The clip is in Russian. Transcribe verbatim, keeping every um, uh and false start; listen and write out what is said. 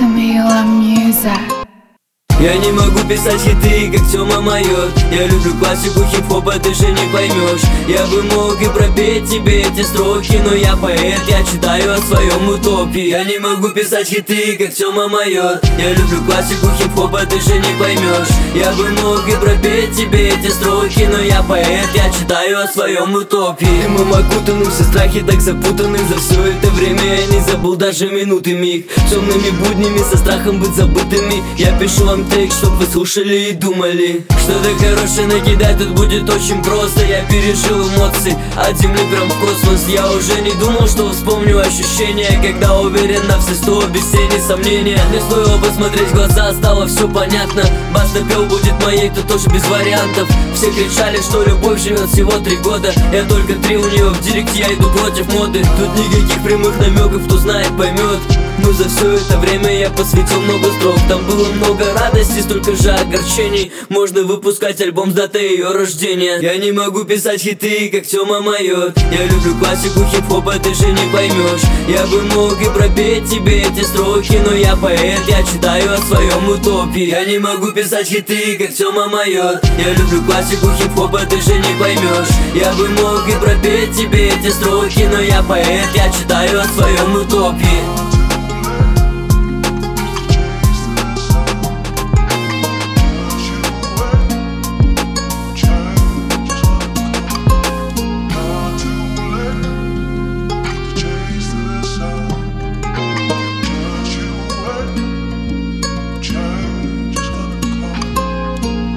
Томила Music. Я не могу писать хиты, как Тёма Майор. Я люблю классику хип-хопа, ты же не поймешь. Я бы мог и пропеть тебе эти строки, но я поэт, я читаю о своем утопии. Я не могу писать хиты, как Тёма Майор. Я люблю классику хип-хопа, ты же не поймешь. Я бы мог и пропеть тебе эти строки, но я поэт, я читаю о своем утопии. Дымом окутанным, все страхи так запутаны. За все это время я не забыл даже минуты миг. Темными буднями, со страхом быть забытыми. Я пишу вам тейк, чтоб вы слушали и думали. Что-то хорошее накидать тут будет очень просто. Я пережил эмоции от земли прям в космос. Я уже не думал, что вспомню ощущения, когда уверен на все сто, без тени сомнения. Мне стоило посмотреть в глаза, стало все понятно. Баста пел будет моей, то тоже без вариантов. Все кричали, что любовь живет всего три года. Я только три, у нее в директе, я иду против моды. Тут никаких прямых намеков, кто знает, поймет. Но за все это время я посвятил много строк. Там было много радости, столько же огорчений. Можно выпускать альбом с датой ее рождения. Я не могу писать хиты, как Тёма Майор. Я люблю классику хип-хопа, ты же не поймешь. Я бы мог и пропеть тебе эти строки, но я поэт, я читаю о своем утопии. Я не могу писать хиты, как Тёма Майор. Я люблю классику хип-хопа, ты же не поймешь. Я бы мог и пропеть тебе эти строки, но я поэт, я читаю о своем утопии.